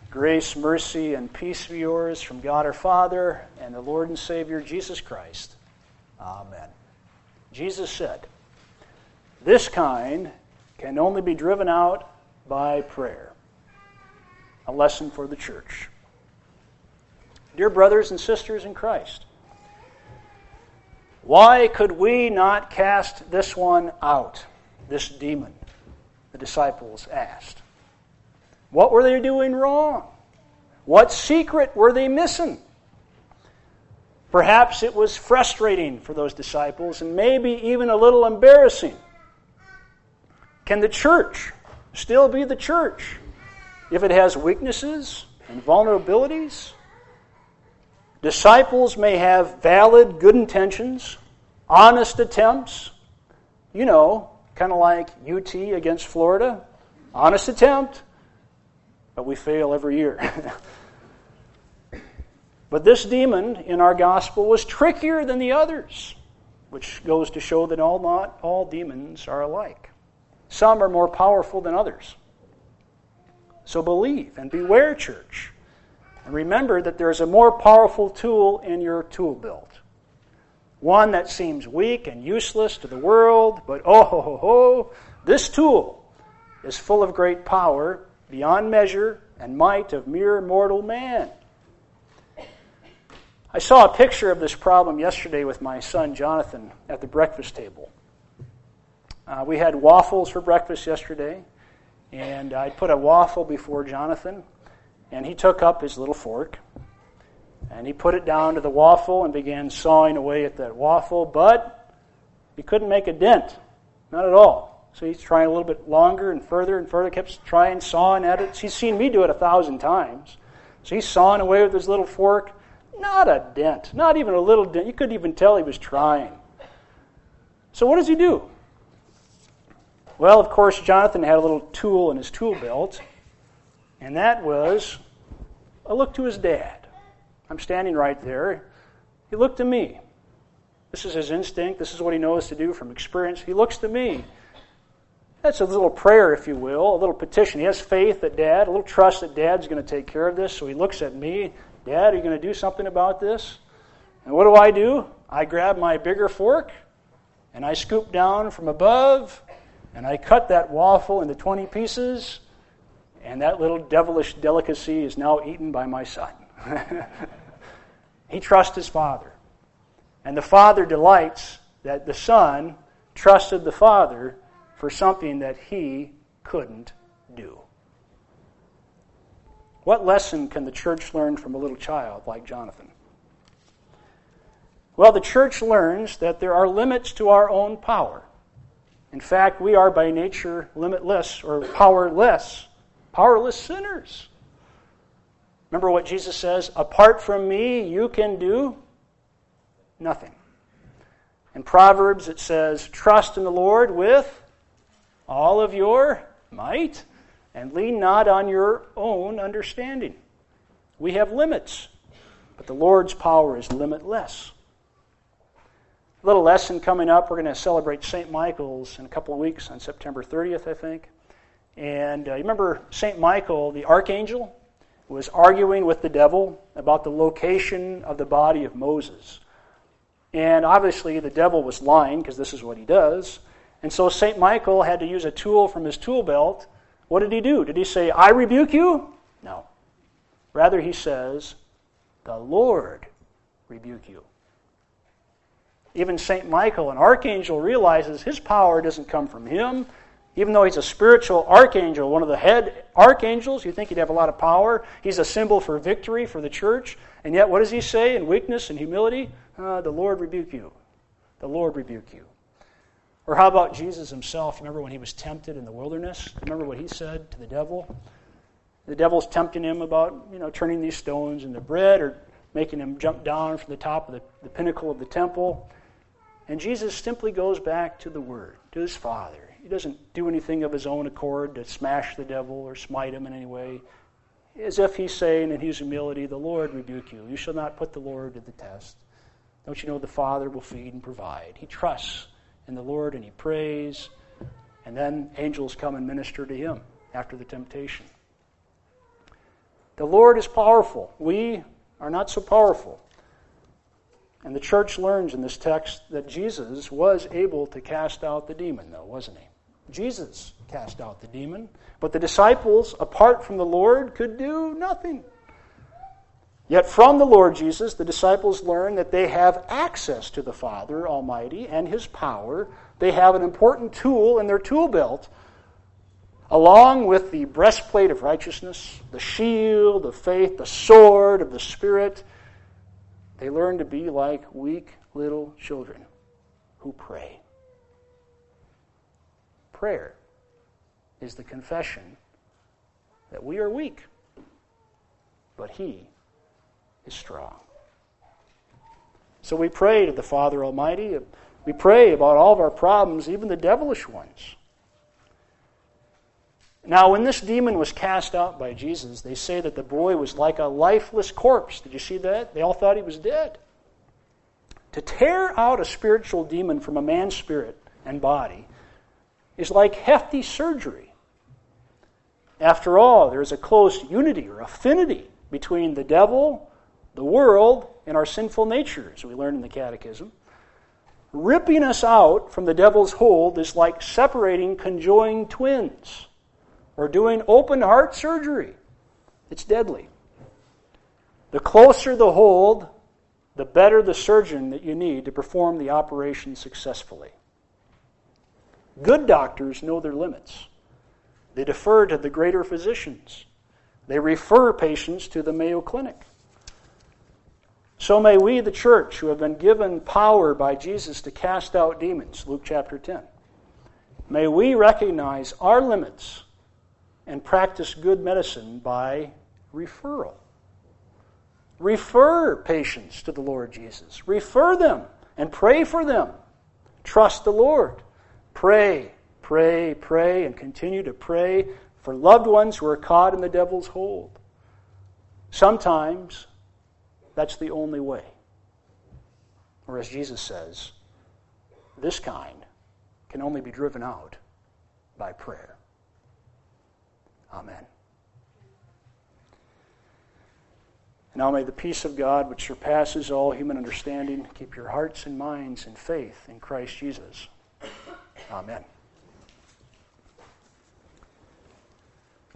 Grace, mercy, and peace be yours from God our Father and the Lord and Savior Jesus Christ. Amen. Jesus said, "This kind can only be driven out by prayer." A lesson for the church. Dear brothers and sisters in Christ, why could we not cast this one out, this demon? The disciples asked. What were they doing wrong? What secret were they missing? Perhaps it was frustrating for those disciples and maybe even a little embarrassing. Can the church still be the church if it has weaknesses and vulnerabilities? Disciples may have valid, good intentions, honest attempts, kind of like UT against Florida. Honest attempt, but we fail every year. But this demon in our gospel was trickier than the others, which goes to show that not all demons are alike. Some are more powerful than others. So believe and beware, church. And remember that there's a more powerful tool in your tool belt. One that seems weak and useless to the world, but this tool is full of great power, beyond measure, and might of mere mortal man. I saw a picture of this problem yesterday with my son Jonathan at the breakfast table. We had waffles for breakfast yesterday, and I put a waffle before Jonathan, and he took up his little fork, and he put it down to the waffle and began sawing away at that waffle, but he couldn't make a dent, not at all. So he's trying a little bit longer and further, kept trying, sawing at it. He's seen me do it 1,000 times. So he's sawing away with his little fork. Not a dent, not even a little dent. You couldn't even tell he was trying. So what does he do? Well, of course, Jonathan had a little tool in his tool belt, and that was a look to his dad. I'm standing right there. He looked to me. This is his instinct. This is what he knows to do from experience. He looks to me. That's a little prayer, if you will, a little petition. He has faith that Dad, a little trust that Dad's going to take care of this. So he looks at me. Dad, are you going to do something about this? And what do? I grab my bigger fork, and I scoop down from above, and I cut that waffle into 20 pieces, and that little devilish delicacy is now eaten by my son. He trusts his father. And the father delights that the son trusted the father for something that he couldn't do. What lesson can the church learn from a little child like Jonathan? Well, the church learns that there are limits to our own power. In fact, we are by nature limitless or powerless sinners. Remember what Jesus says, apart from me, you can do nothing. In Proverbs it says, trust in the Lord with all of your might, and lean not on your own understanding. We have limits, but the Lord's power is limitless. A little lesson coming up. We're going to celebrate St. Michael's in a couple of weeks on September 30th, I think. And you remember St. Michael, the archangel, was arguing with the devil about the location of the body of Moses. And obviously the devil was lying, because this is what he does. And so St. Michael had to use a tool from his tool belt. What did he do? Did he say, I rebuke you? No. Rather, he says, the Lord rebuke you. Even St. Michael, an archangel, realizes his power doesn't come from him. Even though he's a spiritual archangel, one of the head archangels, you think he'd have a lot of power. He's a symbol for victory for the church. And yet, what does he say in weakness and humility? The Lord rebuke you. The Lord rebuke you. Or how about Jesus himself? Remember when he was tempted in the wilderness? Remember what he said to the devil? The devil's tempting him about, turning these stones into bread or making him jump down from the top of the pinnacle of the temple. And Jesus simply goes back to the Word, to his Father. He doesn't do anything of his own accord to smash the devil or smite him in any way. As if he's saying in his humility, the Lord rebuke you. You shall not put the Lord to the test. Don't you know the Father will feed and provide? He trusts in the Lord and he prays, and then angels come and minister to him after the temptation. The Lord is powerful. We are not so powerful. And the church learns in this text that Jesus was able to cast out the demon, though, wasn't he? Jesus cast out the demon, but the disciples, apart from the Lord, could do nothing. Yet from the Lord Jesus, the disciples learn that they have access to the Father Almighty and His power. They have an important tool in their tool belt, along with the breastplate of righteousness, the shield of faith, the sword of the Spirit. They learn to be like weak little children who pray. Prayer is the confession that we are weak, but He is strong. So we pray to the Father Almighty. We pray about all of our problems, even the devilish ones. Now, when this demon was cast out by Jesus, they say that the boy was like a lifeless corpse. Did you see that? They all thought he was dead. To tear out a spiritual demon from a man's spirit and body is like hefty surgery. After all, there is a close unity or affinity between the devil, the world, and our sinful nature, as we learn in the Catechism. Ripping us out from the devil's hold is like separating conjoined twins or doing open heart surgery. It's deadly. The closer the hold, the better the surgeon that you need to perform the operation successfully. Good doctors know their limits. They defer to the greater physicians. They refer patients to the Mayo Clinic. So may we, the church, who have been given power by Jesus to cast out demons, Luke chapter 10, may we recognize our limits and practice good medicine by referral. Refer patients to the Lord Jesus. Refer them and pray for them. Trust the Lord. Pray, pray, pray, and continue to pray for loved ones who are caught in the devil's hold. Sometimes that's the only way. Or as Jesus says, this kind can only be driven out by prayer. Amen. Now may the peace of God, which surpasses all human understanding, keep your hearts and minds in faith in Christ Jesus. Amen.